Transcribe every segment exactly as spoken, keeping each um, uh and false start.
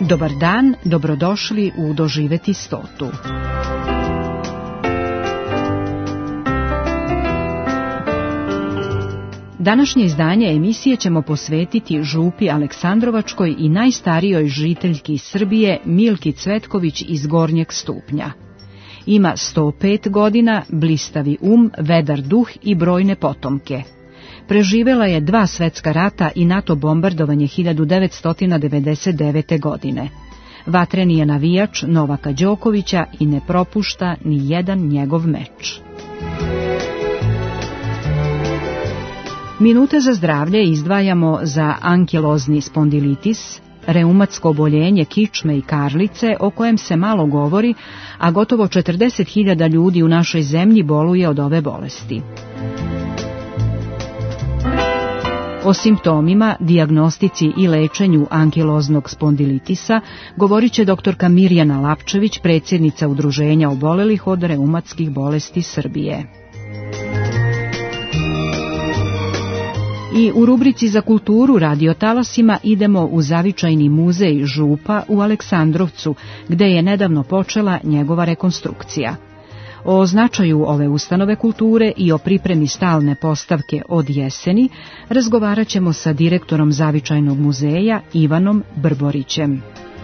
Dobar dan, dobrodošli u Doživeti stotu. Današnje izdanje emisije ćemo posvetiti župi Aleksandrovačkoj i najstarijoj žiteljki Srbije Milki Cvetković iz Gornjeg Stupnja. Ima sto pet godina, blistavi um, vedar duh i brojne potomke. Preživela je dva svetska rata i NATO bombardovanje hiljadu devetsto devedeset devete. godine. Vatreni je navijač Novaka Đokovića i ne propušta ni jedan njegov meč. Minute za zdravlje izdvajamo za ankilozni spondilitis, reumatsko oboljenje kičme i karlice o kojem se malo govori, a gotovo četrdeset hiljada ljudi u našoj zemlji boluje od ove bolesti. O simptomima, dijagnostici i lečenju ankiloznog spondilitisa govorit će doktorka Mirjana Lapčević, predsjednica Udruženja obolelih od reumatskih bolesti Srbije. I u rubrici za kulturu radiotalasima idemo u zavičajni muzej župa u Aleksandrovcu, gde je nedavno počela njegova rekonstrukcija. O značaju ove ustanove kulture i o pripremi stalne postavke od jeseni razgovarat ćemo sa direktorom zavičajnog muzeja Ivanom Brborićem.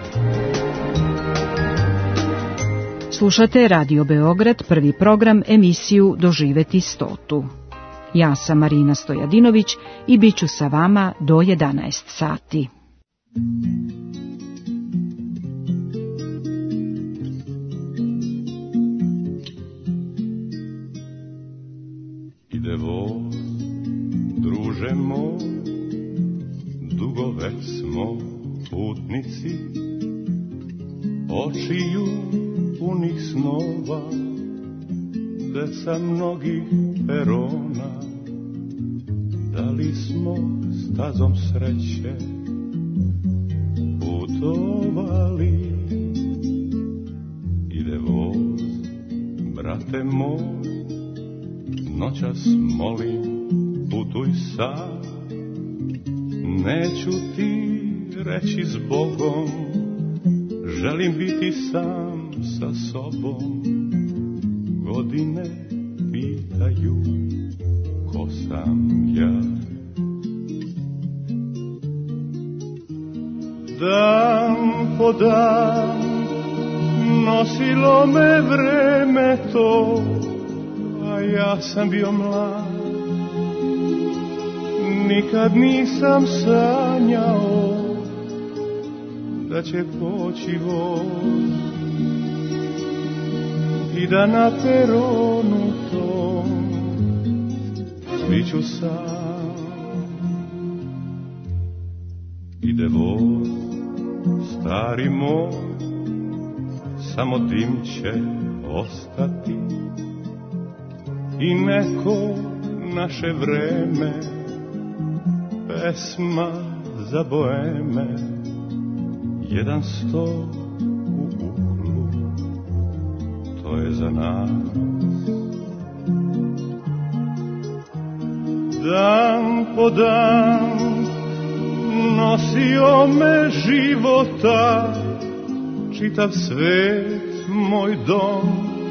Slušate Radio Beograd, prvi program, emisiju Doživeti stotu. Ja sam Marina Stojadinović i bit ću sa vama do jedanaest sati. Ide voz, druže moj, dugo već smo putnici, očiju punih snova, deca mnogih perona. Da li smo stazom sreće putovali? Ide voz, brate moj, noćas molim, putuj sam. Neću ti reći zbogom, želim biti sam sa sobom. Godine pitaju ko sam ja. Dan po dan nosilo me vreme to, a ja sam bio mlad. Nikad nisam sanjao da će poći voz i da na peronu tom biću sam. Ide voz, stari moj, samo dim će ostati i neko naše vreme, pesma za boeme, jedan sto u uglu, to je za nas. Dan po dan nosio me života, čitav svet moj dom.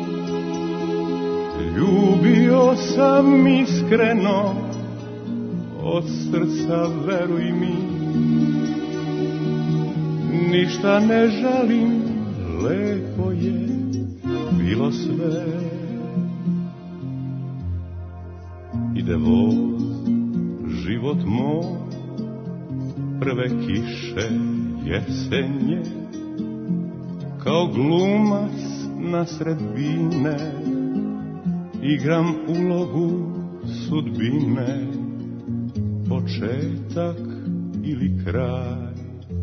Ljubio sam iskreno, od srca veruj mi. Ništa ne žalim, lepo je bilo sve. Ide voz, život moj, prve kiše jesenje, kao glumac na sredbine, igram ulogu sudbine, početak ili kraj,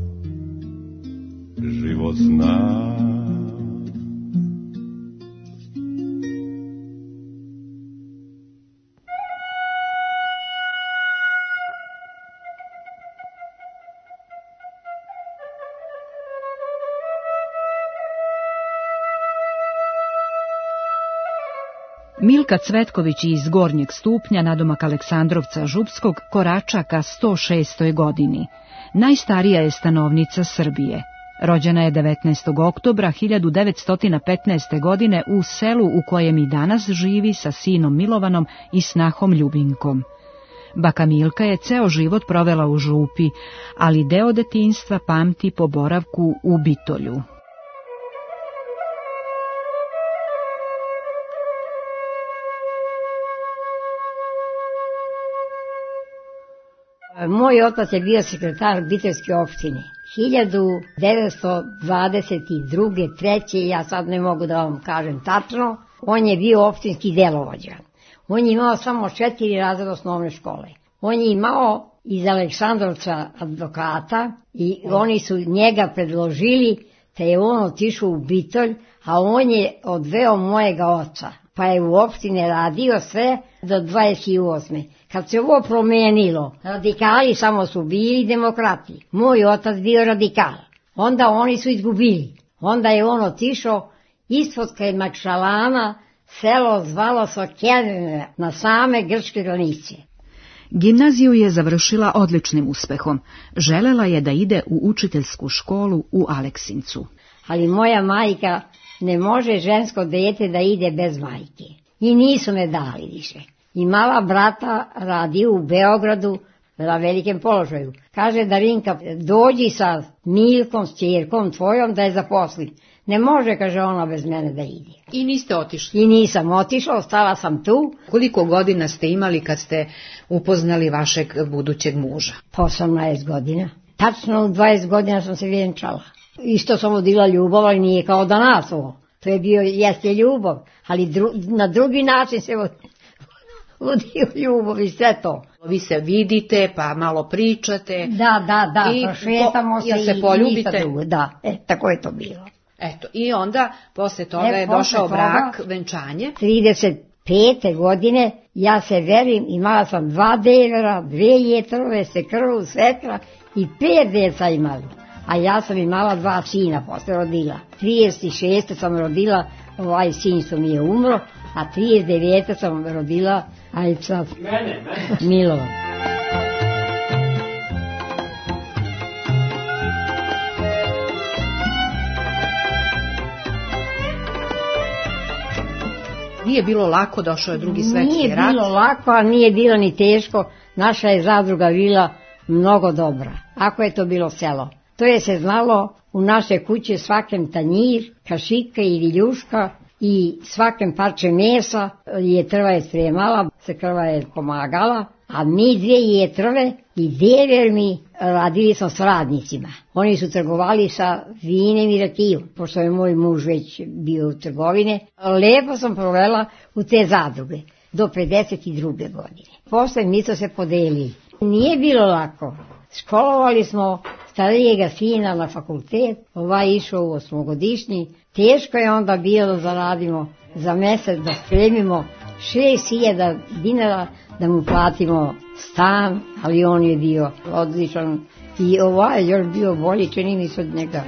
život zna. Milka Cvetković iz Gornjeg Stupnja, nadomak Aleksandrovca Župskog, korača ka sto šestoj godini. Najstarija je stanovnica Srbije. Rođena je devetnaestog oktobra hiljadu devetsto petnaeste. godine u selu u kojem i danas živi sa sinom Milovanom i snahom Ljubinkom. Baka Milka je ceo život provela u Župi, ali deo detinjstva pamti po boravku u Bitolju. Moj otac je bio sekretar Biteljske opštine. hiljadu devetsto dvadeset druge. treće. ja sad ne mogu da vam kažem tačno, on je bio opštinski delovođa. On je imao samo četiri razreda osnovne škole. On je imao iz Aleksandrovca advokata i oni su njega predložili, te je on otišao u Bitolj, a on je odveo mojega oca, pa je u opštine radio sve do dvadeset osme. Kad se ovo promenilo, radikali samo su bili demokrati. Moj otac bio radikal. Onda oni su izgubili. Onda je on otišao ispod Makšalana, selo zvalo se Kenene, na same grčke granice. Gimnaziju je završila odličnim uspehom. Želela je da ide u učiteljsku školu u Aleksincu. Ali moja majka ne može žensko dete da ide bez majke. I nisu me dali više. I mala brata radi u Beogradu na velikem položaju. Kaže Darinka, dođi sa Milkom, s ćerkom tvojom da je zaposlim. Ne može, kaže ona, bez mene da ide. I niste otišli? I nisam otišla, ostala sam tu. Koliko godina ste imali kad ste upoznali vašeg budućeg muža? osamnaest godina. Tačno u dvadeset godina sam se vjenčala. Isto sam vodila ljubav, ali nije kao danas ovo. To je bio, jeste ljubav, ali dru, na drugi način se vodio ljubav i sve to. Vi se vidite, pa malo pričate. Da, da, da, i prošetamo po, se, ja se i poljubite. ništa drugo. Da, e, tako je to bilo. Eto, i onda posle toga e, je posle došao toga, brak, venčanje. trideset pete. godine, ja se verim, imala sam dva devera, dve jetrove, sekrvu, svekra i pet deca imali. A ja sam imala dva sina, posle rodila. trideset šeste. sam rodila, ovaj sin što mi je umro, a trideset devete. sam rodila, aj sad, mene, mene. Milovan. Nije bilo lako, došao je drugi svetski rat. Nije bilo lako, a nije bilo ni teško. Naša je zadruga bila mnogo dobra, ako je to bilo selo. To je se znalo u naše kuće svakem tanjir, kašika i viljuška i svakem parče mesa je trva je spremala, se krva je pomagala, a mi dvije jetrve i dever mi radili smo s radnicima. Oni su trgovali sa vinem i rakijom, pošto je moj muž već bio u trgovine. Lepo sam provela u te zadruge do pedeset druge. godine. Posle mi smo se podelili. Nije bilo lako. Školovali smo starijega sina na fakultet, ovaj išao u osmogodišnji. Teško je onda bilo da zaradimo za mesec, da spremimo šest hiljada dinara, da mu platimo stan, ali on je bio odličan i ovaj je još bio bolji, čini mi se od njega.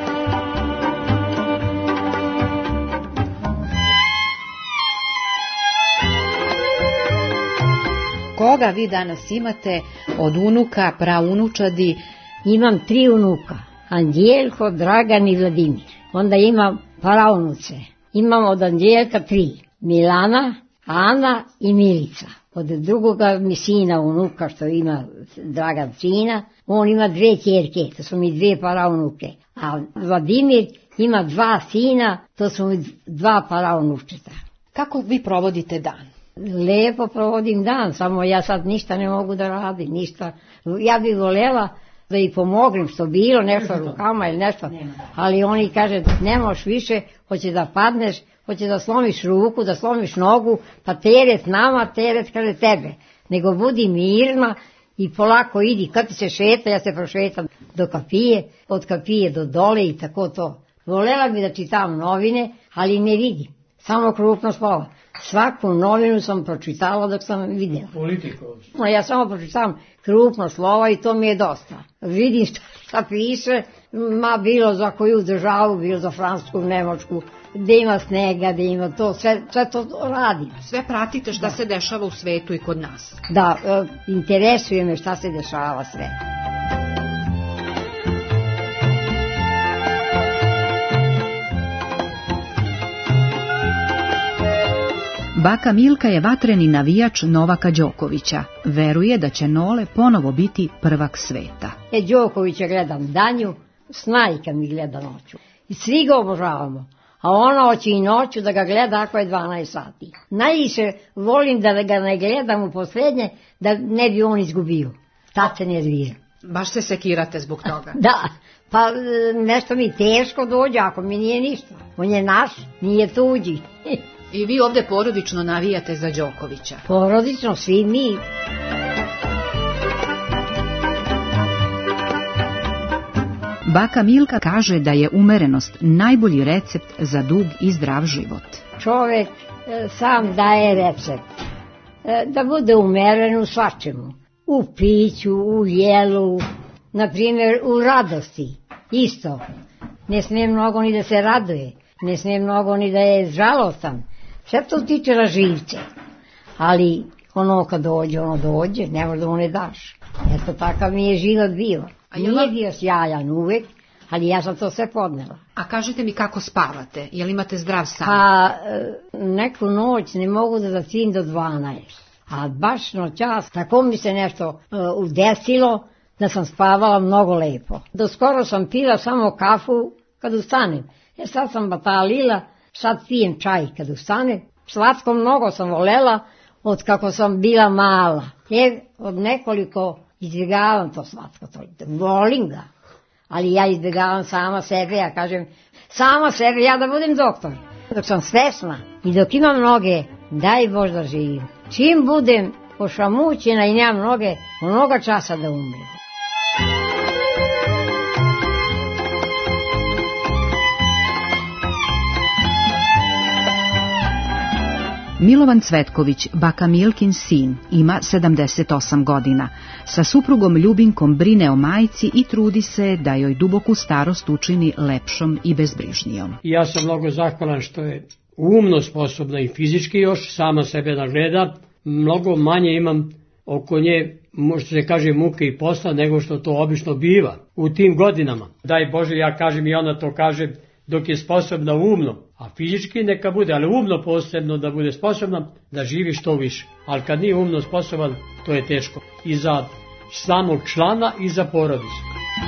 Koga vi danas imate od unuka, praunučadi? Imam tri unuka, Anđelko, Dragan i Vladimir. Onda imam praunuce. Imam od Anđelka tri, Milana, Ana i Milica. Od drugoga mi sina unuka što ima Dragan sina, on ima dve ćerke, to su mi dve praunuke. A Vladimir ima dva sina, to su mi dva praunučeta. Kako vi provodite dan? Lepo provodim dan, samo ja sad ništa ne mogu da radim, ništa. Ja bih voljela da ih pomognem što bilo, nešto rukama ili nešto, ali oni kaže ne možeš više, hoće da padneš, hoće da slomiš ruku, da slomiš nogu, pa teret nama, teret kaže tebe. Nego budi mirna i polako idi, kad ti se šeta, ja se prošetam do kapije, od kapije do dole i tako to. Voljela bi da čitam novine, ali ne vidim, samo krupno slova. Svaku novinu sam pročitala dok sam vidjela. Politiko. Ja samo pročitam krupno slova i to mi je dosta. Vidim šta, šta piše, ma bilo za koju državu, bilo za Francusku, Nemačku, gde ima snega, gde ima to, sve, sve to radim. Sve pratite šta da. se dešava u svetu i kod nas. Da, e, interesuje me šta se dešava sve. Baka Milka je vatreni navijač Novaka Đokovića. Veruje da će Nole ponovo biti prvak sveta. E, Đokovića gledam danju, Snajka mi gleda noću. I svi ga obožavamo. A ona hoće i noću da ga gleda ako je dvanaest sati. Najviše volim da ga ne gledam u posljednje, da ne bi on izgubio. Tad se nervira. Baš se sekirate zbog toga. Da, pa nešto mi teško dođe ako mi nije ništa. On je naš, nije tuđi. I vi ovde porodično navijate za Đokovića? Porodično, svi mi. Baka Milka kaže da je umerenost najbolji recept za dug i zdrav život. Čovek e, sam daje recept. E, da bude umeren u svačemu. U piću, u jelu, na primjer u radosti. Isto. Ne smije mnogo ni da se raduje. Ne smije mnogo ni da je žalostan. Sve to tiče na živce. Ali ono kad dođe, ono dođe, ne možda mu ne daš. Eto, takav mi je život bio. Nije bio sjajan uvek, ali ja sam to sve podnela. A kažite mi kako spavate? Jel imate zdrav san? Pa neku noć ne mogu da zaspim do dvanaest. A baš noćas, tako mi se nešto uh, udesilo da sam spavala mnogo lepo. Do skoro sam pila samo kafu kad ustanem. Jer sad sam batalila, sad pijem čaj kad ustanem. Slatko mnogo sam volela od kako sam bila mala. Jer od nekoliko izbjegavam to slatko. To, volim ga. Ali ja izbjegavam sama sebe, ja kažem sama sebe, ja da budem doktor. Dok sam svesna i dok imam noge, daj Bož da živim. Čim budem pošamućena i nemam noge, onoga časa da umrem. Milovan Cvetković, baka Milkin sin, ima sedamdeset osam godina. Sa suprugom Ljubinkom brine o majci i trudi se da joj duboku starost učini lepšom i bezbrižnijom. Ja sam mnogo zahvalan što je umno sposobna i fizički još, sama sebe nagleda. Mnogo manje imam oko nje, možda se kaže, muke i posla nego što to obično biva u tim godinama. Daj Bože, ja kažem i ona to kaže, dok je sposobna umno, a fizički neka bude, ali umno posebno da bude sposobna da živi što više. Ali kad nije umno sposoban, to je teško. I za samog člana i za porodicu.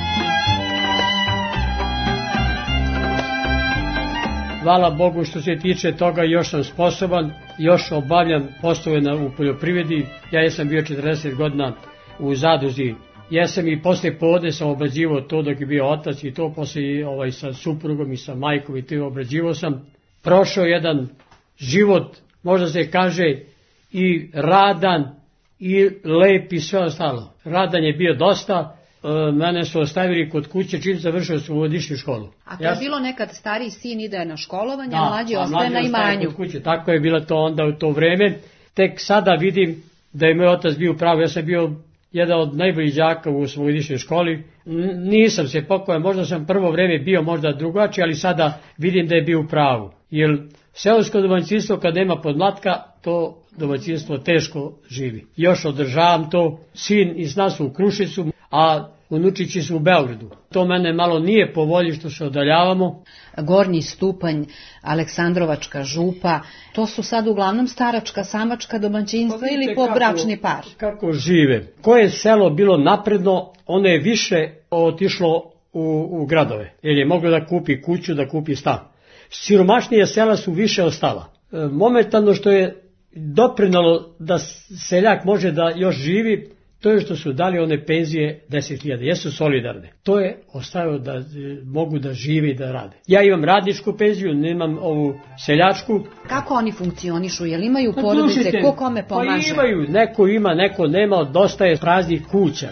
Hvala Bogu što se tiče toga, još sam sposoban, još obavljam poslove u poljoprivredi. Ja jesam bio četrdeset godina u zadruzi. Jesam i posle podne sam obrađivao to dok je bio otac i to posle ovaj, sa suprugom i sa majkom i to obrađivao sam. Prošao jedan život, možda se kaže, i radan i lep i sve ostalo. Radan je bio dosta, e, mene su ostavili kod kuće čim završio sam uvodišnju školu. A to je ja bilo nekad stariji sin ide na školovanje, da, a mlađi a ostaje mlađi na imanju. Kod kuće. Tako je bilo to onda u to vreme. Tek sada vidim da je moj otac bio pravo, ja sam bio jedan od najboljih đaka u svojodišnjoj školi. Nisam se pokojao, možda sam prvo vreme bio možda drugačiji, ali sada vidim da je bio u pravu. Jer seosko domaćinstvo kad nema podmlatka, to domaćinstvo teško živi. Još održavam to, sin iz nas u Kruševcu, a unučići su u Beogradu. To mene malo nije po volji što se odaljavamo. Gornji stupanj, Aleksandrovačka župa, to su sad uglavnom staračka, samačka domaćinstva pa ili pobračni par. Kako žive. Koje selo bilo napredno, ono je više otišlo u, u gradove. Jer je moglo da kupi kuću, da kupi stan. Siromašnije sela su više ostala. E, momentalno što je doprinalo da seljak može da još živi, to je što su dali one penzije deset hiljada, jesu solidarne. To je ostavio da e, mogu da živi i da rade. Ja imam radničku penziju, nemam ovu seljačku. Kako oni funkcionišu? Jel imaju porodice? Ko kome pomaže? Pa imaju, neko ima, neko nema, dosta je praznih kuća.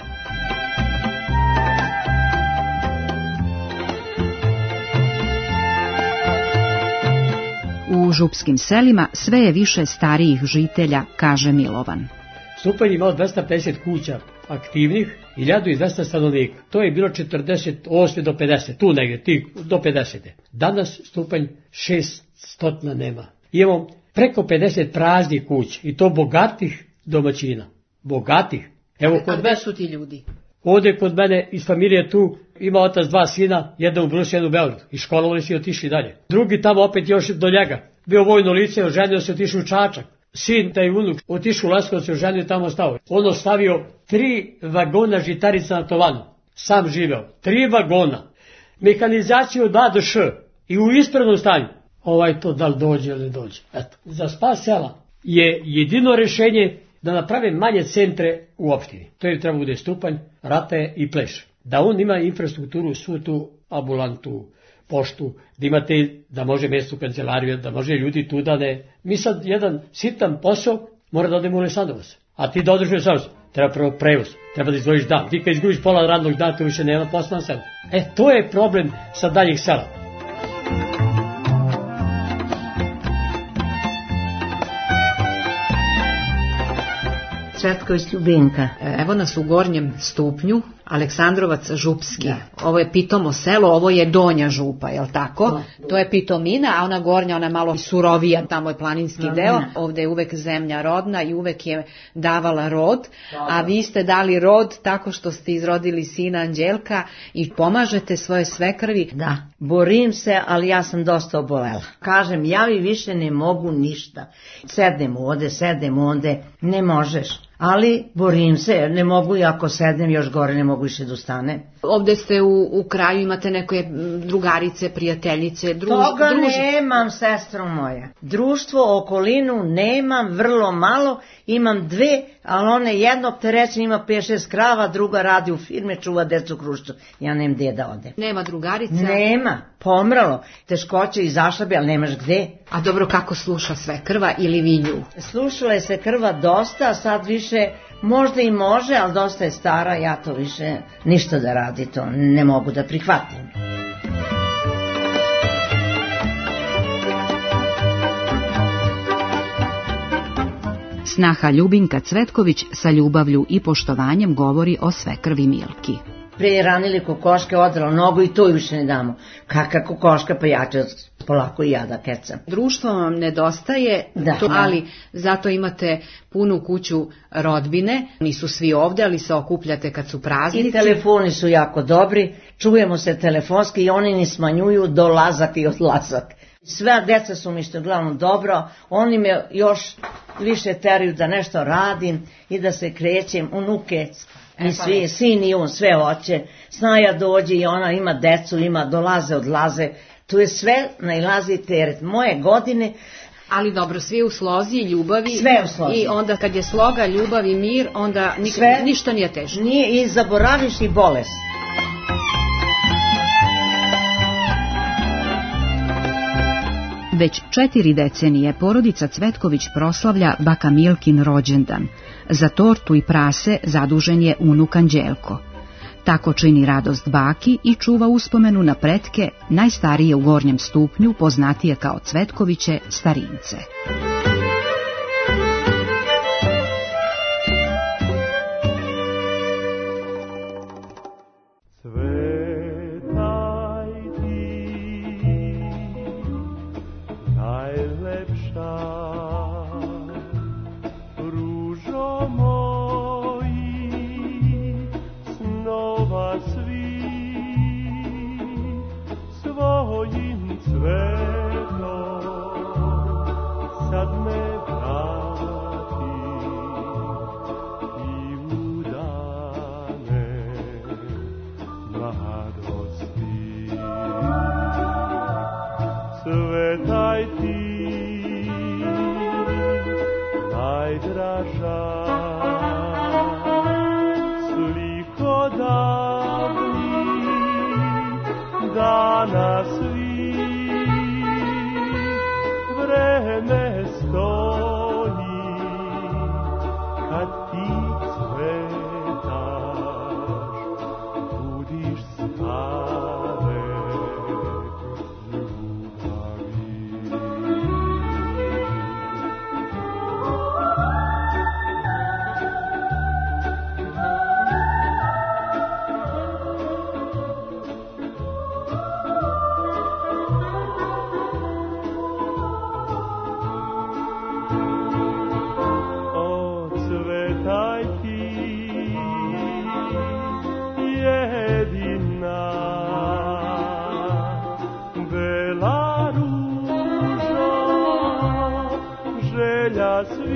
U župskim selima sve je više starijih žitelja, kaže Milovan. Stupanj imao dvesta pedeset kuća aktivnih i hiljadu dvesta stanovnika. To je bilo četrdeset osam do pedeset, tu negdje, ti, do pedesete. Danas stupanj šestot nema. Imamo preko pedeset praznih kuća i to bogatih domaćina. Bogatih. Evo, kod a gde su ti ljudi? Ovdje kod mene iz familije tu ima otac dva sina, jedan u Brusu, jedan u Beogradu. I školovali su i otišli dalje. Drugi tamo opet još do njega. bio vojno lice, oženio se, otišao u Čačak. Sin, taj unuk, otišao u Leskovac, oženio i tamo stao. On ostavio tri vagona žitarica na tovanu. Sam živeo. Tri vagona. Mehanizaciju od A do Š. I u ispravnom stanju. Ovaj to da li dođe ili ne dođe. Eto. Za spas sela je jedino rešenje da naprave manje centre u opštini. To je treba bude stupanj, rate i pleš. Da on ima infrastrukturu, svu tu ambulantu, poštu, da imate, da može mjesto u kancelariju, da može ljudi tu da ne. Mi sad jedan sitan posao mora da odemo u Aleksandrovac. A ti da odeš u Aleksandrovac, treba prvo prevoz, treba da izdvojiš dan. Ti kad izgubiš pola radnog dana, to više nema posla na selu. E, to je problem sa daljih sela. Cvetković Ljubinka. Evo nas u Gornjem Stupnju, Aleksandrovac Župski. Da. Ovo je pitomo selo, ovo je Donja Župa, je li tako? Da. To je pitomina, a ona gornja, ona je malo surovija, tamo je planinski da, deo. Ne. Ovde je uvek zemlja rodna i uvek je davala rod, da, a vi ste dali rod tako što ste izrodili sina Anđelka i pomažete svoje svekrvi. Da, borim se, ali ja sam dosta obolela. Kažem, ja vi više ne mogu ništa. Sednem ovde, sednem ovde, ne možeš. Ali borim se, ne mogu i ako sednem još gore ne mogu više da ustane. Ovde ste u, u kraju, imate neke drugarice, prijateljice, druž, Toga druž... nemam, sestro moja. Društvo, okolinu nemam, vrlo malo, imam dve, ali one jednog te reći ima pet šest krava, druga radi u firme, čuva decu Krušcu. Ja nemam gde da ode. Nema drugarica? Nema, pomralo. Teškoće izašla bi, ali nemaš gde. A dobro, kako sluša sve krva ili vi nju? Slušala je se krva dosta, sad više možda i može, ali dosta je stara, ja to više ništa da radi, to ne mogu da prihvatim. Snaha Ljubinka Cvetković sa ljubavlju i poštovanjem govori o svekrvi Milki. Pre je ranili kokoške, odralo nogu i to više ne damo. Kaka kokoška, pa ja ću polako i ja da kecam. Društvo vam nedostaje, da, to, da. Ali zato imate punu kuću rodbine, nisu svi ovde, ali se okupljate kad su praznici. I telefoni su jako dobri, čujemo se telefonski i oni ni smanjuju dolazak i odlazak. Sve deca su mi što uglavnom dobro, oni me još više teraju da nešto radim i da se krećem, unuke. I svi, sin i on sve hoće, Snaja dođe i ona ima decu, ima, dolaze, odlaze, tu je sve najlazi teret. Moje godine... Ali dobro, svi u slozi i ljubavi. Sve u slozi. I onda kad je sloga, ljubav i mir, onda nik, sve, ništa nije teško. Nije, i zaboraviš i bolest. Već četiri decenije porodica Cvetković proslavlja baka Milkin rođendan. Za tortu i prase zadužen je unuk Anđelko. Tako čini radost baki i čuva uspomenu na pretke, najstarije u Gornjem Stupnju, poznatije kao Cvetkoviće starince.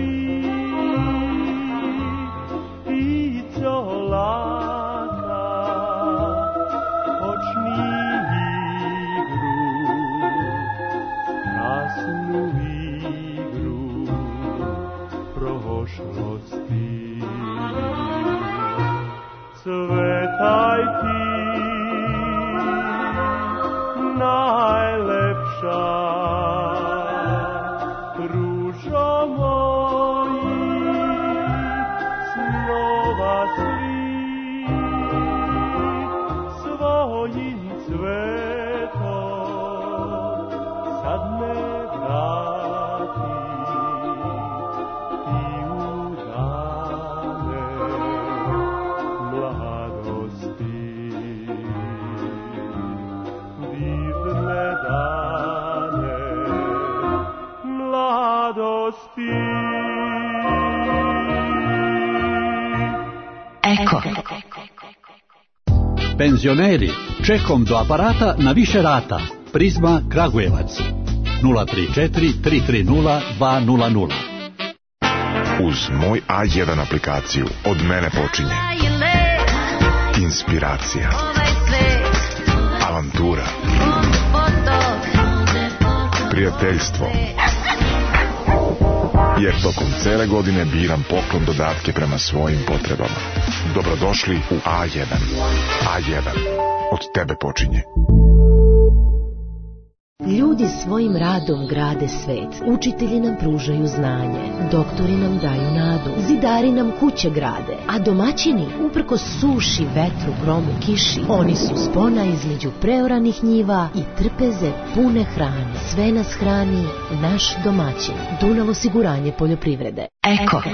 i colaka, počni igru, krasnu igru prošlosti. Cvetaj ti, najlepša, ružo mojih snova svi, svojim cvetom sad me vrati i u dane mladosti. Divne dane mladosti. Eko. Penzioneri, čekom do aparata na više rata. Prizma Kragujevac nula tri četiri tri tri nula dva nula nula. Uz moj A jedan aplikaciju od mene počinje inspiracija, avantura, prijateljstvo. Jer tokom cele godine biram poklon dodatke prema svojim potrebama. Dobrodošli u A jedan. A jedan. Od tebe počinje. Ljudi svojim radom grade svet, učitelji nam pružaju znanje, doktori nam daju nadu, zidari nam kuće grade, a domaćini, uprkos suši, vetru, gromu, kiši, oni su spona između preoranih njiva i trpeze pune hrane. Sve nas hrani naš domaćin. Dunav osiguranje poljoprivrede. Eko.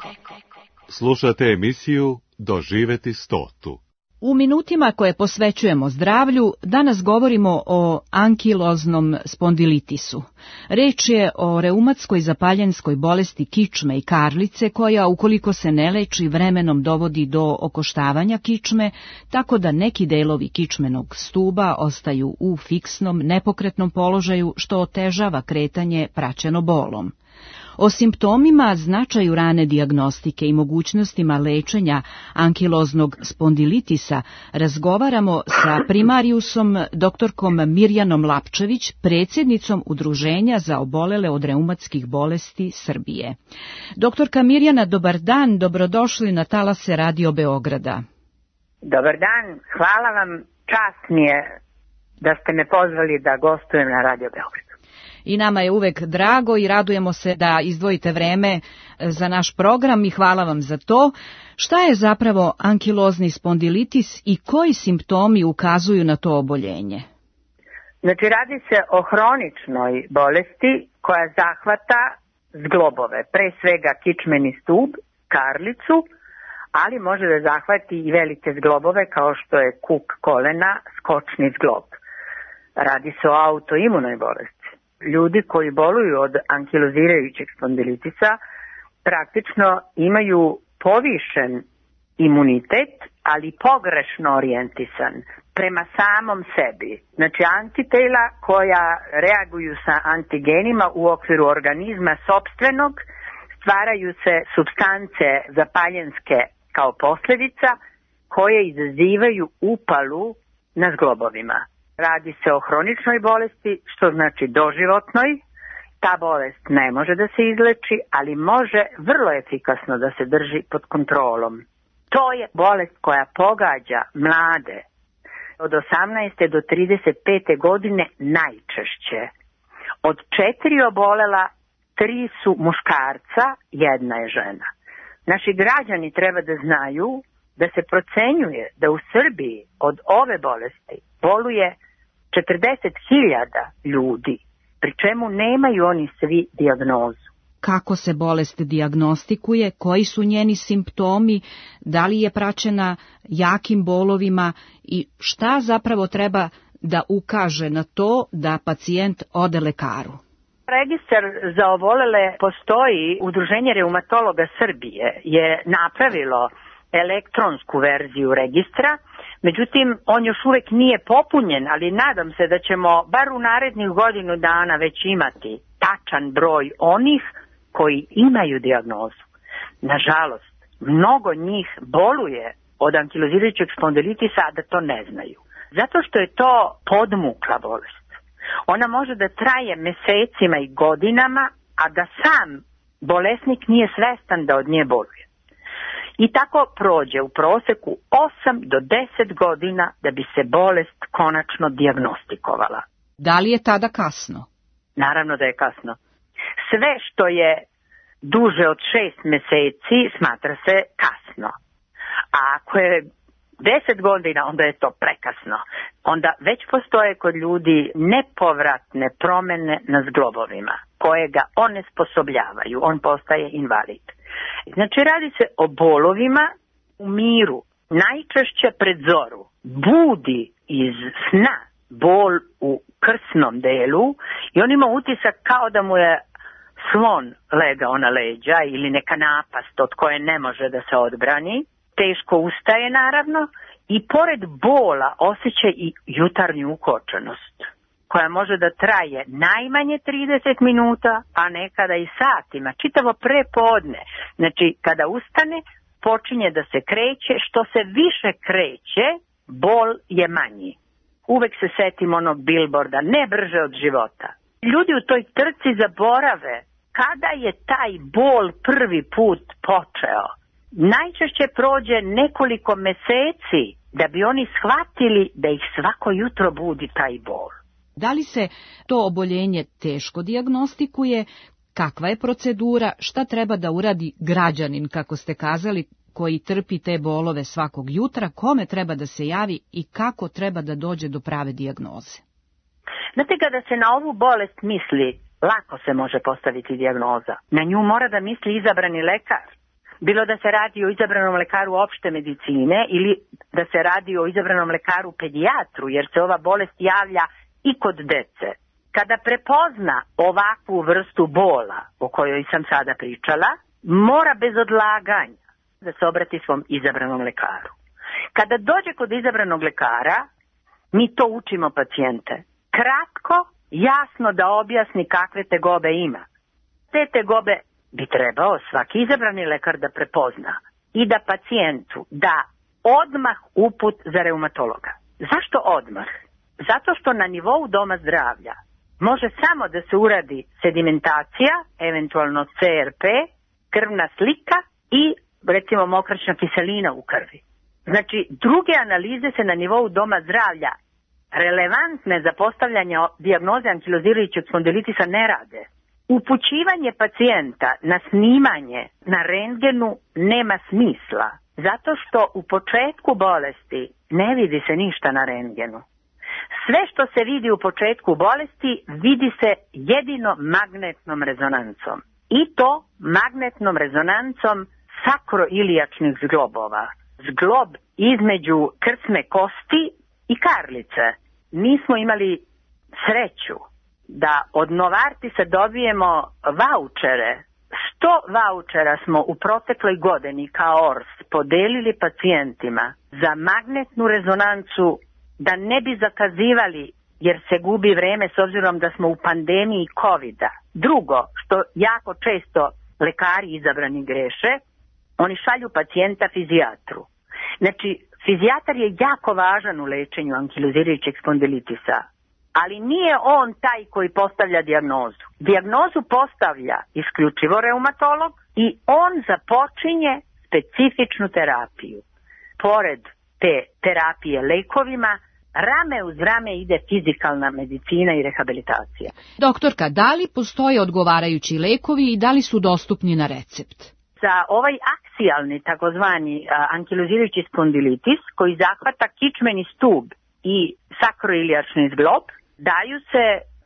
Slušate emisiju Doživeti stotu. U minutima koje posvećujemo zdravlju, danas govorimo o ankiloznom spondilitisu. Reč je o reumatskoj zapaljenskoj bolesti kičme i karlice koja, ukoliko se ne leči, vremenom dovodi do okoštavanja kičme, tako da neki delovi kičmenog stuba ostaju u fiksnom, nepokretnom položaju, što otežava kretanje praćeno bolom. O simptomima, značaju rane dijagnostike i mogućnostima lečenja ankiloznog spondilitisa razgovaramo sa primarijusom doktorkom Mirjanom Lapčević, predsjednicom Udruženja za obolele od reumatskih bolesti Srbije. Doktorka Mirjana, dobar dan, dobrodošli na talase Radio Beograda. Dobar dan, hvala vam, čast mi je da ste me pozvali da gostujem na Radio Beogradu. I nama je uvek drago i radujemo se da izdvojite vreme za naš program i hvala vam za to. Šta je zapravo ankilozni spondilitis i koji simptomi ukazuju na to oboljenje? Znači, radi se o hroničnoj bolesti koja zahvata zglobove, pre svega kičmeni stub, karlicu, ali može da zahvati i velike zglobove kao što je kuk kolena, skočni zglob. Radi se o autoimunoj bolesti. Ljudi koji boluju od ankilozirajućeg spondilitisa praktično imaju povišen imunitet, ali pogrešno orijentisan prema samom sebi. Znači, antitela koja reaguju sa antigenima u okviru organizma sopstvenog, stvaraju se supstance zapaljenske kao posljedica koje izazivaju upalu na zglobovima. Radi se o hroničnoj bolesti, što znači doživotnoj. Ta bolest ne može da se izleči, ali može vrlo efikasno da se drži pod kontrolom. To je bolest koja pogađa mlade od osamnaeste do trideset pete godine najčešće. Od četiri obolela, tri su muškarca, jedna je žena. Naši građani treba da znaju da se procenjuje da u Srbiji od ove bolesti boluje četrdeset hiljada ljudi, pri čemu nemaju oni svi dijagnozu. Kako se bolest dijagnostikuje, koji su njeni simptomi, da li je praćena jakim bolovima i šta zapravo treba da ukaže na to da pacijent ode lekaru? Registar za obolele postoji, Udruženje reumatologa Srbije je napravilo elektronsku verziju registra, međutim on još uvek nije popunjen, ali nadam se da ćemo bar u narednih godinu dana već imati tačan broj onih koji imaju dijagnozu. Nažalost, mnogo njih boluje od ankilozirajućeg spondilitisa, a da to ne znaju. Zato što je to podmukla bolest. Ona može da traje mesecima i godinama, a da sam bolesnik nije svestan da od nje boluje. I tako prođe u proseku osam do deset godina da bi se bolest konačno dijagnostikovala. Da li je tada kasno? Naravno da je kasno. Sve što je duže od šest meseci smatra se kasno. A ako je deset godina, onda je to prekasno. Onda već postoje kod ljudi nepovratne promjene na zglobovima, koje ga onesposobljavaju. On postaje invalid. Znači, radi se o bolovima u miru. Najčešće pred zoru budi iz sna bol u krsnom delu i on ima utisak kao da mu je slon legao na leđa ili neka napast od koje ne može da se odbrani. Teško ustaje naravno i pored bola osjeća i jutarnju ukočenost koja može da traje najmanje trideset minuta, a nekada i satima, čitavo prepodne. Znači, kada ustane, počinje da se kreće, što se više kreće, bol je manji. Uvek se setim onog bilborda, ne brže od života. Ljudi u toj trci zaborave kada je taj bol prvi put počeo. Najčešće prođe nekoliko meseci da bi oni shvatili da ih svako jutro budi taj bol. Da li se to oboljenje teško dijagnostikuje? Kakva je procedura? Šta treba da uradi građanin, kako ste kazali, koji trpi te bolove svakog jutra? Kome treba da se javi i kako treba da dođe do prave dijagnoze? Znate, kada se na ovu bolest misli, lako se može postaviti dijagnoza. Na nju mora da misli izabrani lekar. Bilo da se radi o izabranom lekaru opšte medicine ili da se radi o izabranom lekaru pedijatru, jer se ova bolest javlja i kod dece. Kada prepozna ovakvu vrstu bola o kojoj sam sada pričala, mora bez odlaganja da se obrati svom izabranom lekaru. Kada dođe kod izabranog lekara, mi to učimo pacijente. Kratko, jasno da objasni kakve tegobe ima. Te tegobe bi trebao svaki izabrani lekar da prepozna i da pacijentu da odmah uput za reumatologa. Zašto odmah? Zato što na nivou doma zdravlja može samo da se uradi sedimentacija, eventualno C R P, krvna slika i recimo mokraćna kiselina u krvi. Znači, druge analize se na nivou doma zdravlja relevantne za postavljanje dijagnoze ankilozirajućeg spondilitisa ne rade. Upućivanje pacijenta na snimanje na rentgenu nema smisla, zato što u početku bolesti ne vidi se ništa na rentgenu. Sve što se vidi u početku bolesti vidi se jedino magnetnom rezonancom. I to magnetnom rezonancom sakroilijačnih zglobova. Zglob između krsne kosti i karlice. Nismo imali sreću da od Novartisa dobijemo vaučere. Sto vaučera smo u protekloj godini kao O R S podelili pacijentima za magnetnu rezonancu da ne bi zakazivali jer se gubi vreme s obzirom da smo u pandemiji kovida. Drugo, što jako često lekari izabrani greše, oni šalju pacijenta fizijatru. Znači, fizijatar je jako važan u lečenju ankilozirajućeg spondilitisa, ali nije on taj koji postavlja dijagnozu. Dijagnozu postavlja isključivo reumatolog i on započinje specifičnu terapiju. Pored te terapije lekovima, rame uz rame ide fizikalna medicina i rehabilitacija. Doktorka, da li postoje odgovarajući lekovi i da li su dostupni na recept? Za ovaj aksijalni takozvani ankilozirajući spondilitis koji zahvata kičmeni stub i sakroilijačni zglob daju se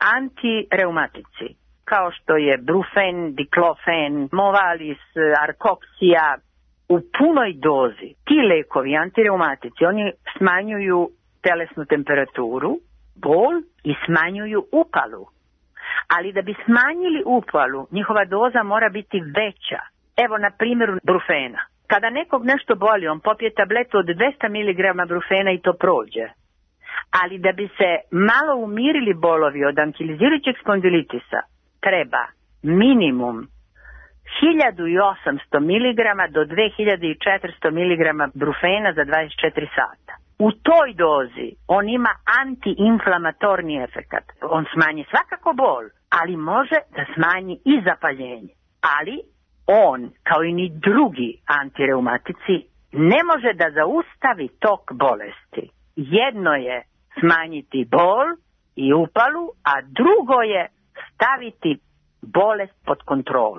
antireumatici kao što je brufen, diklofen, movalis, arkoksija u punoj dozi. Ti lekovi antireumatici oni smanjuju telesnu temperaturu, bol i smanjuju upalu. Ali da bi smanjili upalu, njihova doza mora biti veća. Evo na primjeru brufena. Kada nekog nešto boli, on popije tabletu od dvesta miligrama brufena i to prođe. Ali da bi se malo umirili bolovi od ankilozirajućeg spondilitisa, treba minimum hiljadu osamsto miligrama do dve hiljade četiristo miligrama brufena za dvadeset četiri sata. U toj dozi on ima antiinflamatorni efekat. On smanji svakako bol, ali može da smanji i zapaljenje. Ali on, kao i ni drugi antireumatici, ne može da zaustavi tok bolesti. Jedno je smanjiti bol i upalu, a drugo je staviti bolest pod kontrolu.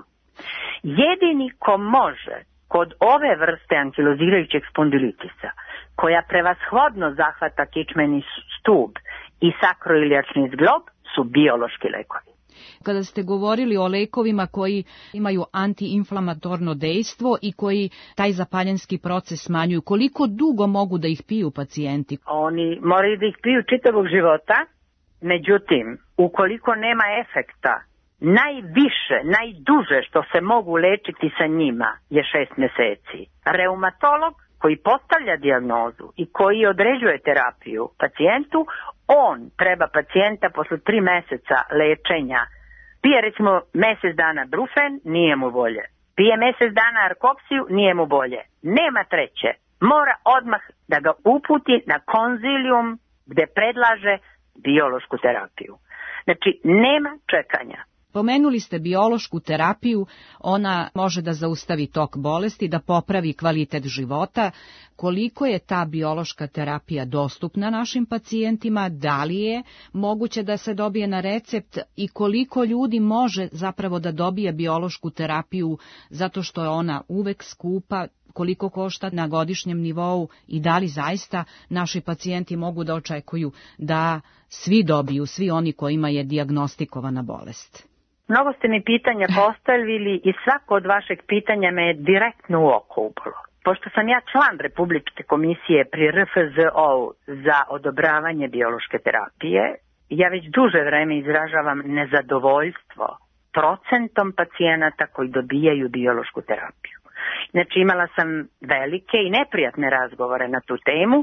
Jedini ko može kod ove vrste ankilozirajućeg spondilitisa, koja prevashodno zahvata kičmeni stub i sakroilijačni zglob, su biološki lekovi. Kada ste govorili o lekovima koji imaju antiinflamatorno dejstvo i koji taj zapaljenski proces smanjuju, koliko dugo mogu da ih piju pacijenti? Oni moraju da ih piju čitavog života, međutim, ukoliko nema efekta, najviše, najduže što se mogu lečiti sa njima je šest meseci. Reumatolog koji postavlja dijagnozu i koji određuje terapiju pacijentu, on treba pacijenta posle tri meseca lečenja. Pije recimo mesec dana brufen, nije mu bolje. Pije mesec dana arkopsiju, nije mu bolje. Nema treće. Mora odmah da ga uputi na konzilijum gde predlaže biološku terapiju. Znači, nema čekanja. Pomenuli ste biološku terapiju, ona može da zaustavi tok bolesti, da popravi kvalitet života. Koliko je ta biološka terapija dostupna našim pacijentima, da li je moguće da se dobije na recept i koliko ljudi može zapravo da dobije biološku terapiju zato što je ona uvek skupa, koliko košta na godišnjem nivou i da li zaista naši pacijenti mogu da očekuju da svi dobiju, svi oni kojima je dijagnostikovana bolest? Mnogo ste mi pitanja postavili i svako od vašeg pitanja me je direktno u oko upalo. Pošto sam ja član Republičke komisije pri R F Z O za odobravanje biološke terapije, ja već duže vreme izražavam nezadovoljstvo procentom pacijenata koji dobijaju biološku terapiju. Znači, imala sam velike i neprijatne razgovore na tu temu,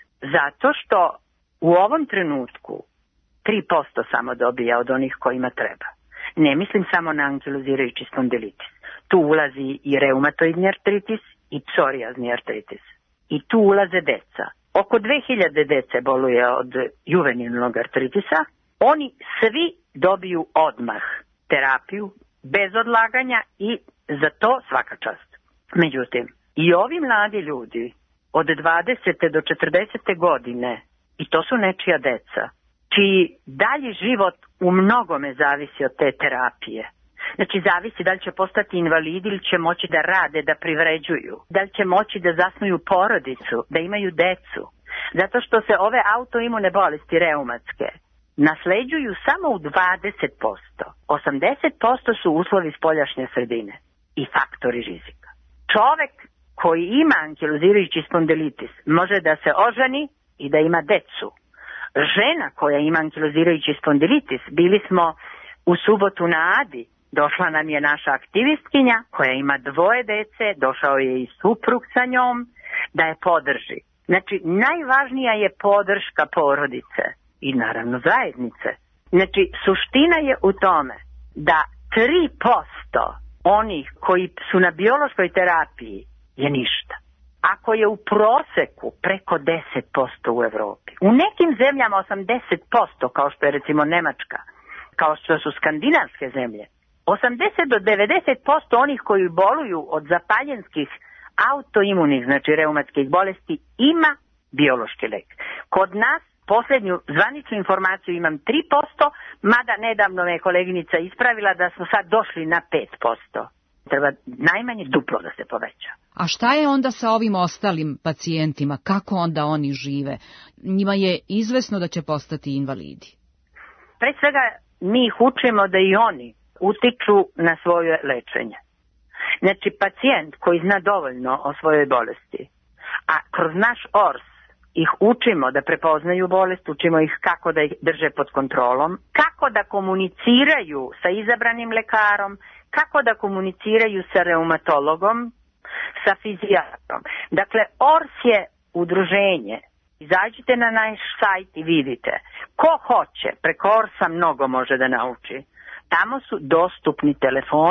zato što u ovom trenutku tri posto samo dobija od onih kojima treba. Ne mislim samo na ankilozirajući spondilitis. Tu ulazi i reumatoidni artritis i psorijazni artritis. I tu ulaze deca. Oko dve hiljade dece boluje od juvenilnog artritisa. Oni svi dobiju odmah terapiju, bez odlaganja i za to svaka čast. Međutim, i ovi mladi ljudi od dvadesete do četrdesete godine, i to su nečija deca, čiji dalji život u mnogome zavisi od te terapije. Znači, zavisi da li će postati invalidi ili će moći da rade, da privređuju, da li će moći da zasnuju porodicu, da imaju decu. Zato što se ove autoimune bolesti reumatske nasleđuju samo u dvadeset posto. osamdeset posto su uslovi spoljašnje sredine i faktori rizika. Čovek koji ima ankilozirajući spondilitis može da se oženi i da ima decu. Žena koja ima ankilozirajući spondilitis, bili smo u subotu na Adi, došla nam je naša aktivistkinja koja ima dvoje dece, došao je i suprug sa njom, da je podrži. Znači, najvažnija je podrška porodice i naravno zajednice. Znači, suština je u tome da tri posto onih koji su na biološkoj terapiji je ništa. Ako je u proseku preko deset posto u Evropi, u nekim zemljama osamdeset posto, kao što je recimo Nemačka, kao što su skandinavske zemlje, osamdeset do devedeset posto onih koji boluju od zapaljenskih autoimunih, znači reumatskih bolesti, ima biološki lek. Kod nas posljednju zvaničnu informaciju imam tri posto, mada nedavno me je koleginica ispravila da smo sad došli na pet posto. Treba najmanje duplo da se poveća. A šta je onda sa ovim ostalim pacijentima? Kako onda oni žive? Njima je izvesno da će postati invalidi. Pre svega mi ih učimo da i oni utiču na svoje lečenje. Znači, pacijent koji zna dovoljno o svojoj bolesti, a kroz naš O R S ih učimo da prepoznaju bolest, učimo ih kako da ih drže pod kontrolom, kako da komuniciraju sa izabranim lekarom, kako da komuniciraju sa reumatologom, sa fizijatrom. Dakle, O R S je udruženje. Izađite na naš sajt i vidite. Ko hoće, preko O R S-a mnogo može da nauči. Tamo su dostupni telefoni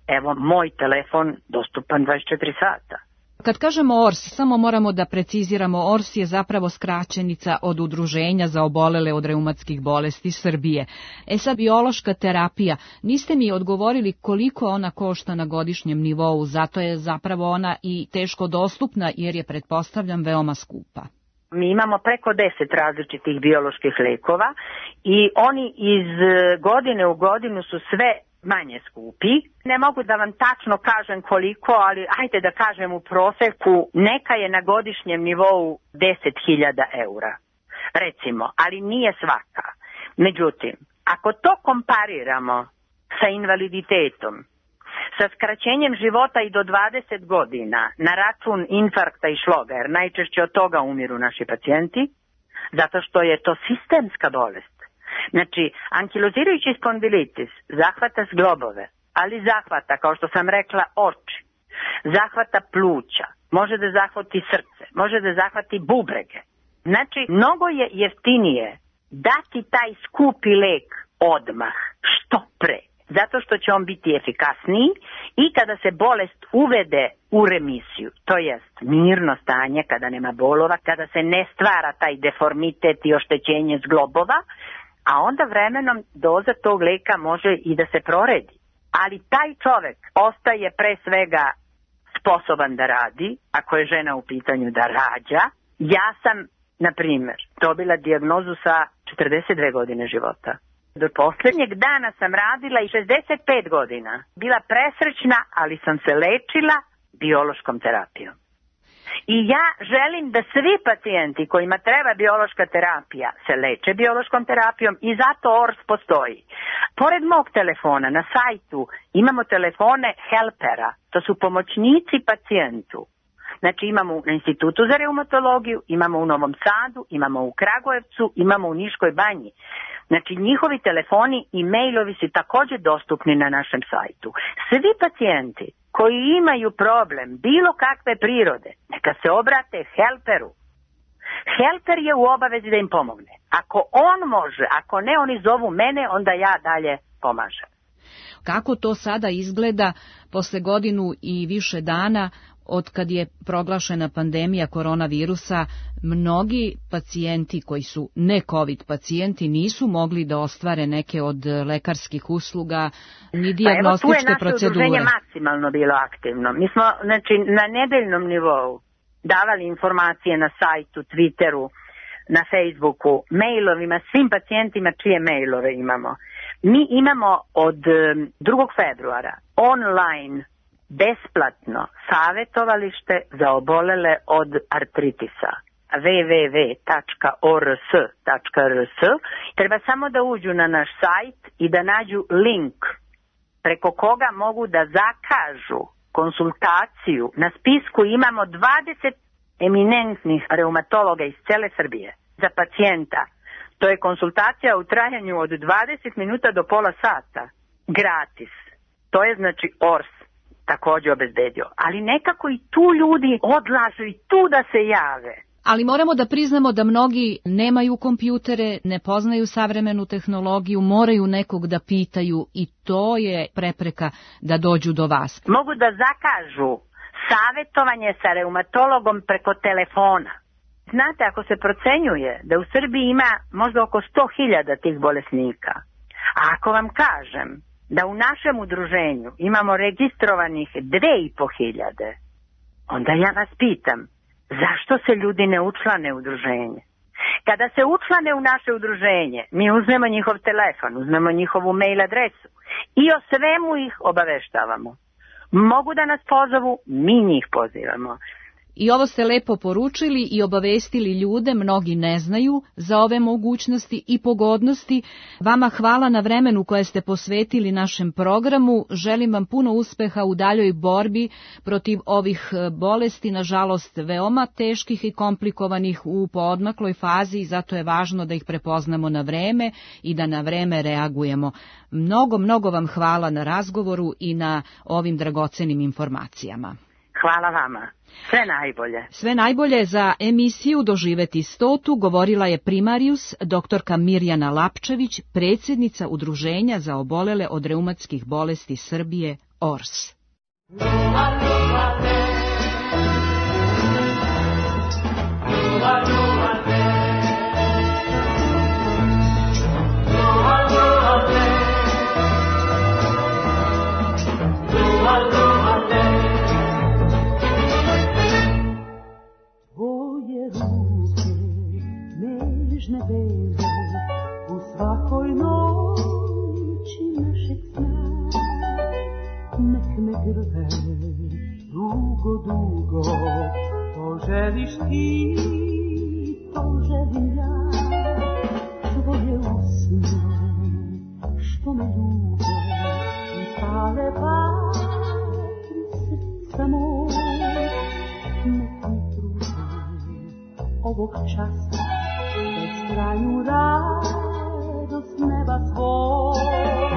evo moj telefon dostupan dvadeset četiri sata. Kad kažemo O R S, samo moramo da preciziramo, O R S je zapravo skraćenica od Udruženja za obolele od reumatskih bolesti Srbije. E sad, biološka terapija, niste mi odgovorili koliko ona košta na godišnjem nivou, zato je zapravo ona i teško dostupna jer je, pretpostavljam, veoma skupa. Mi imamo preko deset različitih bioloških lekova i oni iz godine u godinu su sve manje skupi. Ne mogu da vam tačno kažem koliko, ali ajde da kažem u proseku neka je na godišnjem nivou deset hiljada eura. Recimo, ali nije svaka. Međutim, ako to kompariramo sa invaliditetom, sa skraćenjem života i do dvadeset godina na račun infarkta i šloga, jer najčešće od toga umiru naši pacijenti, zato što je to sistemska bolest. Znači, ankilozirajući spondilitis zahvata zglobove, ali zahvata, kao što sam rekla, oči, zahvata pluća, može da zahvati srce, može da zahvati bubrege. Znači, mnogo je jeftinije dati taj skupi lek odmah, što pre, zato što će on biti efikasniji i kada se bolest uvede u remisiju, to jest mirno stanje, kada nema bolova, kada se ne stvara taj deformitet i oštećenje zglobova, a onda vremenom doza tog leka može i da se proredi. Ali taj čovek ostaje pre svega sposoban da radi, ako je žena u pitanju da rađa. Ja sam, na primjer, dobila dijagnozu sa četrdeset dve godine života. Do posljednjeg dana sam radila i šezdeset pet godina. Bila presrećna, ali sam se lečila biološkom terapijom. I ja želim da svi pacijenti kojima treba biološka terapija se leče biološkom terapijom i zato O R S postoji. Pored mog telefona na sajtu imamo telefone helpera, to su pomoćnici pacijentu. Znači imamo na Institutu za reumatologiju, imamo u Novom Sadu, imamo u Kragujevcu, imamo u Niškoj banji. Znači njihovi telefoni i mailovi su također dostupni na našem sajtu. Svi pacijenti koji imaju problem bilo kakve prirode, neka se obrate helperu. Helper je u obavezi da im pomogne. Ako on može, ako ne oni zovu mene, onda ja dalje pomažem. Kako to sada izgleda posle godinu i više dana od kad je proglašena pandemija koronavirusa? Mnogi pacijenti koji su ne COVID pacijenti nisu mogli da ostvare neke od lekarskih usluga ni dijagnostičke procedure. Pa evo tu je naše udruženje maksimalno bilo aktivno. Mi smo znači, na nedeljnom nivou davali informacije na sajtu, Twitteru, na Facebooku, mailovima, svim pacijentima čije mailove imamo. Mi imamo od drugog februara online besplatno savjetovalište za obolele od artritisa. w w w tačka o r s tačka r s. Treba samo da uđu na naš sajt i da nađu link preko koga mogu da zakažu konsultaciju. Na spisku imamo dvadeset eminentnih reumatologa iz cele Srbije za pacijenta. To je konsultacija u trajanju od dvadeset minuta do pola sata. Gratis. To je znači O R S također obezbedio. Ali nekako i tu ljudi odlažu i tu da se jave. Ali moramo da priznamo da mnogi nemaju kompjutere, ne poznaju savremenu tehnologiju, moraju nekog da pitaju i to je prepreka da dođu do vas. Mogu da zakažu savjetovanje sa reumatologom preko telefona. Znate, ako se procenjuje da u Srbiji ima možda oko sto hiljada tih bolesnika, a ako vam kažem da u našem udruženju imamo registrovanih dve i po hiljade, onda ja vas pitam, zašto se ljudi ne učlane u udruženje? Kada se učlane u naše udruženje, mi uzmemo njihov telefon, uzmemo njihovu mail adresu i o svemu ih obaveštavamo. Mogu da nas pozovu, mi njih pozivamo. I ovo ste lepo poručili i obavestili ljude, mnogi ne znaju za ove mogućnosti i pogodnosti. Vama hvala na vremenu koje ste posvetili našem programu. Želim vam puno uspeha u daljoj borbi protiv ovih bolesti, nažalost veoma teških i komplikovanih u poodmakloj fazi i zato je važno da ih prepoznamo na vreme i da na vreme reagujemo. Mnogo, mnogo vam hvala na razgovoru i na ovim dragocenim informacijama. Hvala vama. Sve najbolje. Sve najbolje za emisiju Doživeti stotu govorila je primarijus doktorka Mirjana Lapčević, predsjednica Udruženja za obolele od reumatskih bolesti Srbije O Ors. Tvoje ruke, nežne veze, u svakoj noći našeg sna, nek me grle dugo, dugo, to želiš ti, to želim ja. Tvoje usne, što me ljube i pale vatru srca moj, nek mi pruže ovog časa beskrajnu radost neba svoj.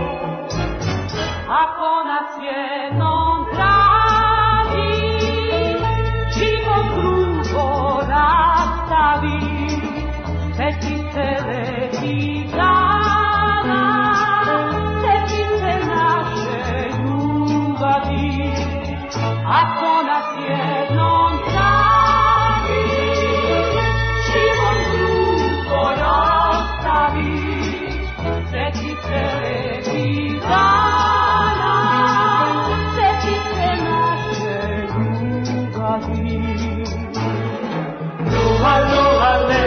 Ako nas jednom traži, život drugo rastavi, setice lepih dana, setice naše ljubavi. Ako nas jednom traži, život drugo rastavi, setice lepih dana, setice naše ljubavi. Ljuba, ljuba, le,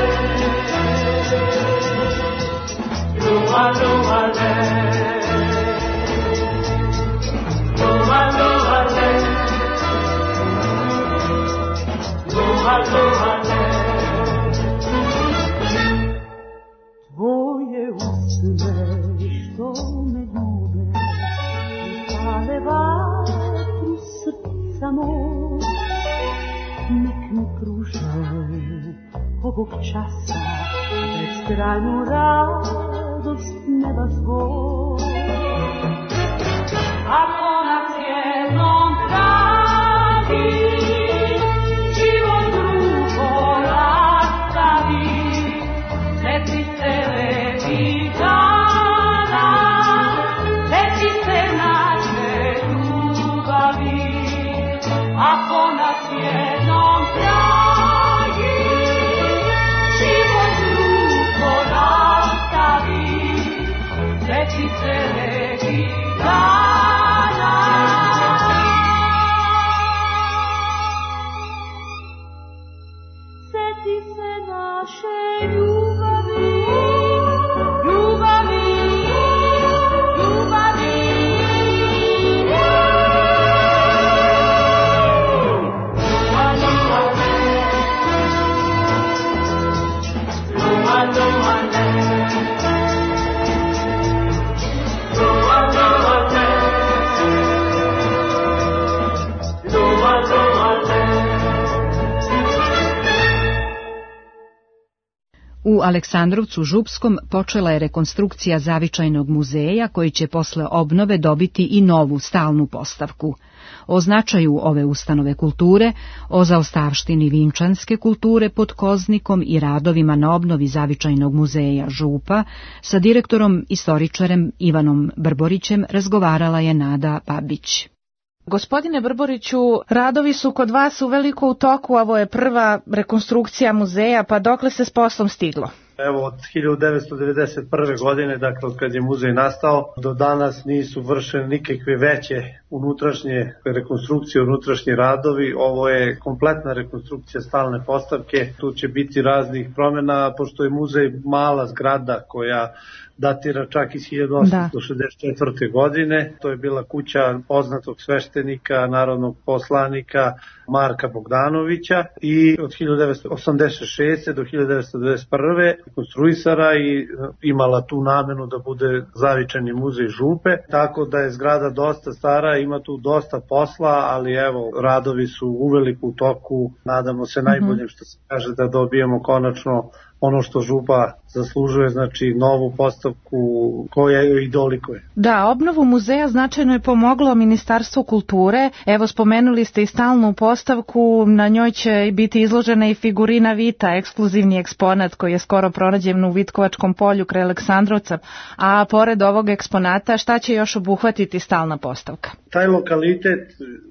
ljuba, ljuba, le, ljuba, ljuba, le, ljuba, ljuba, le. Tvoje usne što me ljube i pale vatru srca moj, nek mi kruže ovog časa beskrajnu radost neba svoj. Ako nas jednom traži, život drugo rastavi, setice lepih dana, setice naše ljubavi. Ako nas jednom traži, život drugo rastavi, setice lepih dana. Setice naše ljubavi, ljubavi, ljubavi. U Aleksandrovcu Župskom počela je rekonstrukcija zavičajnog muzeja koji će posle obnove dobiti i novu stalnu postavku. O značaju ove ustanove kulture, o zaostavštini vinčanske kulture pod Koznikom i radovima na obnovi zavičajnog muzeja Župa sa direktorom istoričarem Ivanom Brborićem razgovarala je Nada Babić. Gospodine Brboriću, radovi su kod vas uveliko u toku, ovo je prva rekonstrukcija muzeja, pa dokle se s poslom stiglo? Evo, od hiljadu devetsto devedeset prve. godine, dakle od kad je muzej nastao, do danas nisu vršene nikakve veće unutrašnje rekonstrukcije, unutrašnji radovi. Ovo je kompletna rekonstrukcija stalne postavke. Tu će biti raznih promjena, pošto je muzej mala zgrada koja datira čak iz hiljadu osamsto šezdeset četvrte. godine. To je bila kuća poznatog sveštenika, narodnog poslanika Marka Bogdanovića i od hiljadu devetsto osamdeset šeste. do hiljadu devetsto devedeset prve. konstruisara i imala tu namenu da bude zavičajni muzej Župe, tako da je zgrada dosta stara, ima tu dosta posla, ali evo, radovi su uveliko u toku, nadamo se najboljim što se kaže da dobijemo konačno ono što Župa zaslužuje, znači novu postavku koja joj i dolikuje. Da, obnovu muzeja značajno je pomoglo Ministarstvo kulture. Evo, spomenuli ste i stalnu postavku, na njoj će biti izložena i figurina Vita, ekskluzivni eksponat koji je skoro pronađen u Vitkovačkom polju kraj Aleksandrovca. A pored ovog eksponata, šta će još obuhvatiti stalna postavka? Taj lokalitet,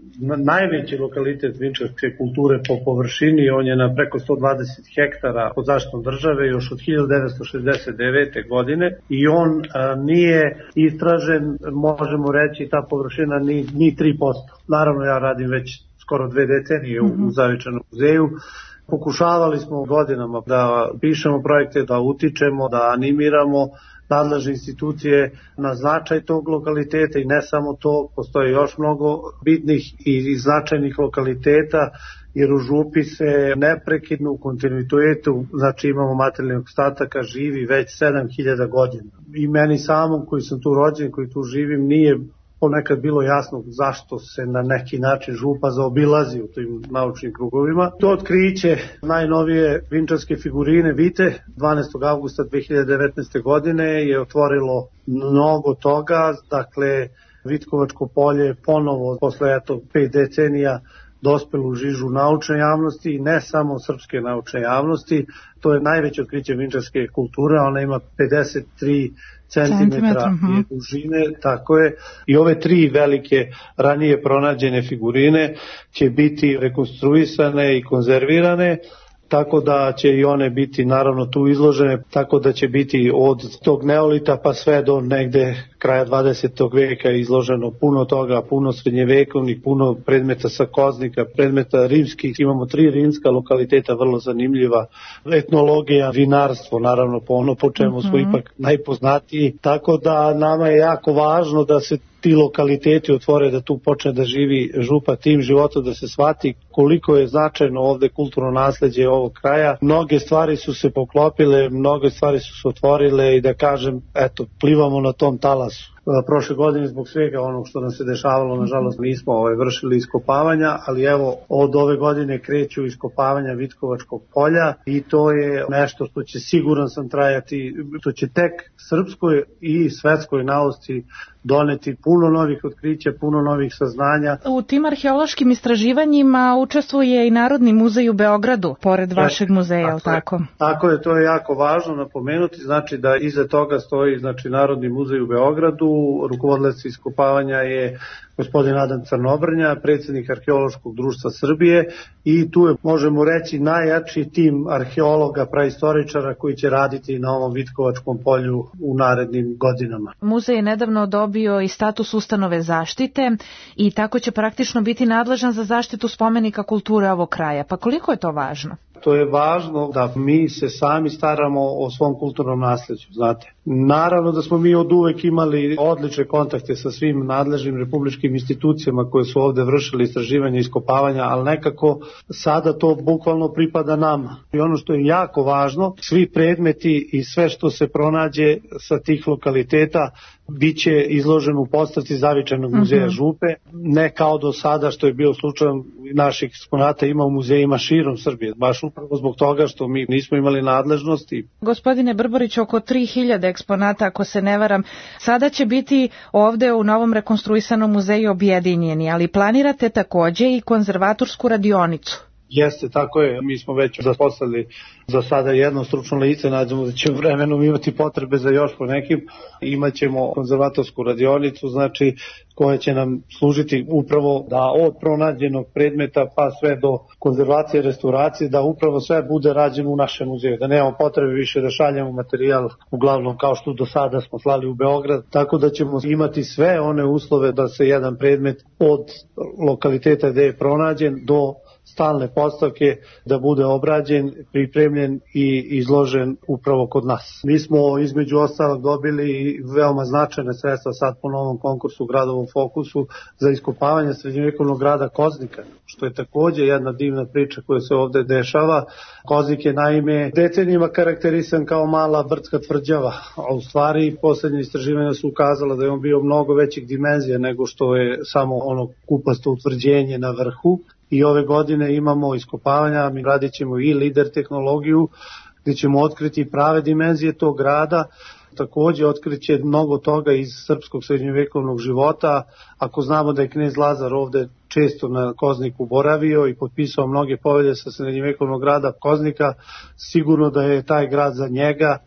najveći lokalitet vinčarske kulture po površini, on je na preko sto dvadeset hektara pod zaštitom države još od hiljadu devetsto šezdeset devete. godine i on a, nije istražen, možemo reći, ta površina ni, ni tri posto. Naravno, ja radim već skoro dve decenije mm-hmm. u, u Zavičajnom muzeju. Pokušavali smo godinama da pišemo projekte, da utičemo, da animiramo nadležne institucije na značaj tog lokaliteta i ne samo to, postoje još mnogo bitnih i značajnih lokaliteta, jer u Župi se neprekidno u kontinuitetu, znači imamo materijalnih ostataka, živi već sedam hiljada godina. I meni samom koji sam tu rođen, koji tu živim, nije ponekad bilo jasno zašto se na neki način Župa zaobilazi u tim naučnim krugovima. To otkriće najnovije vinčarske figurine Vite dvanaestog avgusta dve hiljade devetnaeste. godine je otvorilo mnogo toga, dakle Vitkovačko polje ponovo posle eto pet decenija dospelo u žižu naučne javnosti i ne samo srpske naučne javnosti. To je najveće otkriće vinčarske kulture, ona ima pedeset tri centimetra je dužine, tako je. I ove tri velike ranije pronađene figurine će biti rekonstruisane i konzervirane, tako da će i one biti naravno tu izložene, tako da će biti od tog neolita pa sve do negde kraja dvadesetog veka izloženo puno toga, puno srednjevekovnih, puno predmeta sa Koznika, predmeta rimskih. Imamo tri rimska lokaliteta vrlo zanimljiva, etnologija, vinarstvo, naravno po ono po čemu smo mm-hmm. ipak najpoznatiji, tako da nama je jako važno da se ti lokaliteti otvore, da tu počne da živi Župa tim životom, da se shvati koliko je značajno ovde kulturno nasleđe ovog kraja. Mnoge stvari su se poklopile, mnoge stvari su se otvorile i da kažem, eto, plivamo na tom talasu. Prošle godine zbog svega onog što nam se dešavalo, nažalost nismo ovaj, vršili iskopavanja, ali evo od ove godine kreću iskopavanja Vitkovačkog polja i to je nešto što će siguran sam trajati, to će tek srpskoj i svetskoj nauci doneti puno novih otkrića, puno novih saznanja. U tim arheološkim istraživanjima učestvuje i Narodni muzej u Beogradu, pored vašeg muzeja, tako, tako? Tako je, to je jako važno napomenuti, znači da iza toga stoji znači Narodni muzej u Beogradu, rukovodilac iskopavanja je gospodin Adam Crnobrnja, predsjednik Arheološkog društva Srbije i tu je, možemo reći, najjači tim arheologa, praistoričara koji će raditi na ovom Vitkovačkom polju u narednim godinama. Muzej je nedavno dobio i status ustanove zaštite i tako će praktično biti nadležan za zaštitu spomenika kulture ovog kraja. Pa koliko je to važno? To je važno da mi se sami staramo o svom kulturnom nasleđu, znate. Naravno da smo mi od uvek imali odlične kontakte sa svim nadležnim republičkim institucijama koje su ovde vršili istraživanje i iskopavanja, ali nekako sada to bukvalno pripada nama. I ono što je jako važno, svi predmeti i sve što se pronađe sa tih lokaliteta biće izložen u postavci Zavičajnog muzeja uh-huh. Župe, ne kao do sada što je bio slučaj naših eksponata ima u muzejima širom Srbije, baš upravo zbog toga što mi nismo imali nadležnosti. Gospodine Brborić, oko tri hiljade eksponata, ako se ne varam, sada će biti ovde u novom rekonstruisanom muzeju objedinjeni, ali planirate takođe i konzervatorsku radionicu. Jeste, tako je. Mi smo već zaposlili za sada jedno stručno lice, nadamo da ćemo vremenom imati potrebe za još po nekim. Imaćemo konzervatorsku radionicu, znači koja će nam služiti upravo da od pronađenog predmeta pa sve do konzervacije i restauracije, da upravo sve bude rađeno u našem muzeju, da nemamo potrebe više da šaljemo materijal, uglavnom kao što do sada smo slali u Beograd, tako da ćemo imati sve one uslove da se jedan predmet od lokaliteta gde je pronađen do stalne postavke da bude obrađen, pripremljen i izložen upravo kod nas. Mi smo između ostalog dobili veoma značajne sredstva sad po novom konkursu u gradovom fokusu za iskopavanje srednjovekovnog grada Koznika, što je takođe jedna divna priča koja se ovde dešava. Koznik je naime decenijima karakterisan kao mala brdska tvrđava, a u stvari poslednje istraživanja su ukazala da je on bio mnogo većih dimenzija nego što je samo ono kupasto utvrđenje na vrhu. I ove godine imamo iskopavanja, mi radit ćemo i lider tehnologiju gdje ćemo otkriti prave dimenzije tog grada, takođe otkriće mnogo toga iz srpskog srednjovekovnog života. Ako znamo da je knez Lazar ovde često na Kozniku boravio i potpisao mnoge povelje sa srednjovekovnog grada Koznika, sigurno da je taj grad za njega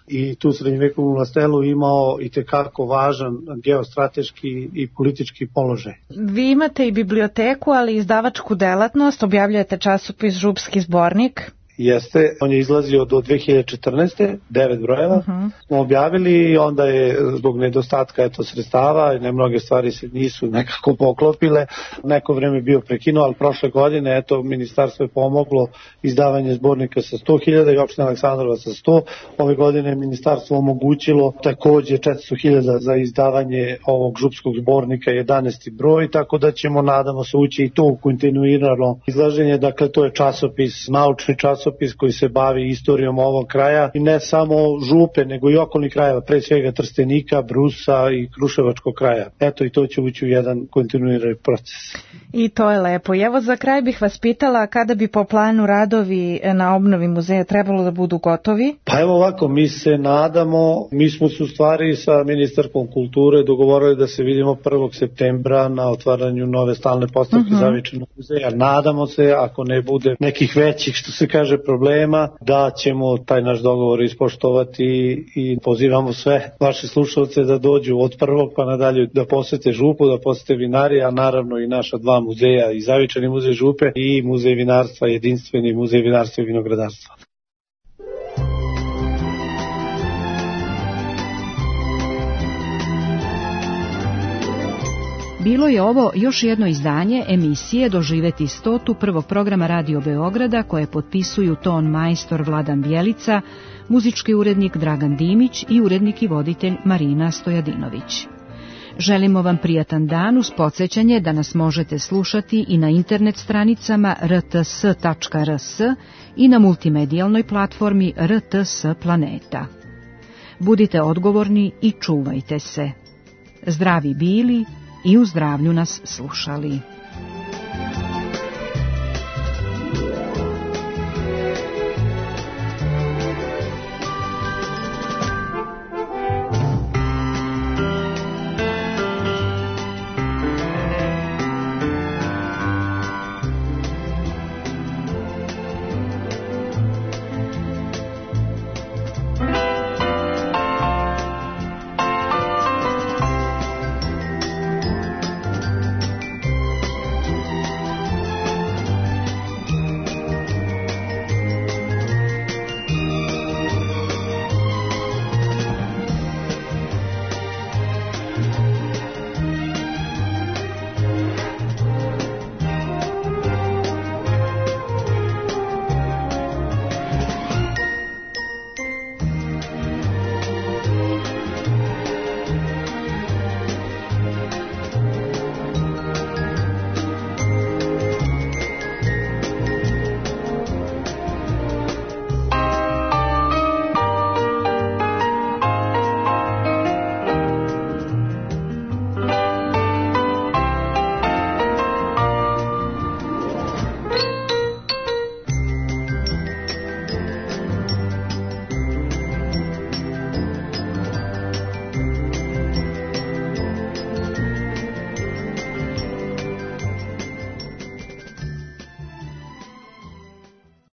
i tu srednjevekovnu lastelu imao i tekako važan geostrateški i politički položaj. Vi imate i biblioteku, ali i izdavačku delatnost, objavljujete časopis Župski zbornik. Jeste, on je izlazio do dve hiljade četrnaeste. devet brojeva uh-huh. smo objavili i onda je zbog nedostatka eto sredstava i ne mnoge stvari se nisu nekako poklopile. Neko vreme bio prekinuo, ali prošle godine eto ministarstvo je pomoglo izdavanje zbornika sa sto hiljada i opština Aleksandrovac sa sto. Ove godine je ministarstvo omogućilo takođe četiristo hiljada za izdavanje ovog župskog zbornika jedanaesti broj, tako da ćemo nadamo se ući i to u kontinuirano izlaženje. Dakle, to je časopis, naučni časopis koji se bavi istorijom ovog kraja i ne samo Župe, nego i okolnih krajeva, pre svega Trstenika, Brusa i Kruševačkog kraja. Eto i to će ući u jedan kontinuirani proces. I to je lepo. I evo za kraj bih vas pitala kada bi po planu radovi na obnovi muzeja trebalo da budu gotovi? Pa evo ovako, mi se nadamo, mi smo se u stvari sa ministarkom kulture dogovorili da se vidimo prvog septembra na otvaranju nove stalne postavke uh-huh. Zavičajnog muzeja. Nadamo se, ako ne bude nekih većih, što se kaže, problema, da ćemo taj naš dogovor ispoštovati i pozivamo sve vaše slušalce da dođu od prvog pa nadalje da posete Župu, da posete vinarije, a naravno i naša dva muzeja, i Zavičajni muzej Župe i muzej vinarstva, jedinstveni muzej vinarstva i vinogradarstva. Bilo je ovo još jedno izdanje emisije Doživeti stotu prvog programa Radio Beograda koje potpisuju ton majstor Vladan Bjelica, muzički urednik Dragan Dimić i urednik i voditelj Marina Stojadinović. Želimo vam prijatan dan uz podsjećanje da nas možete slušati i na internet stranicama r t s tačka r s i na multimedijalnoj platformi R T S Planeta. Budite odgovorni i čuvajte se. Zdravi bili i u zdravlju nas slušali.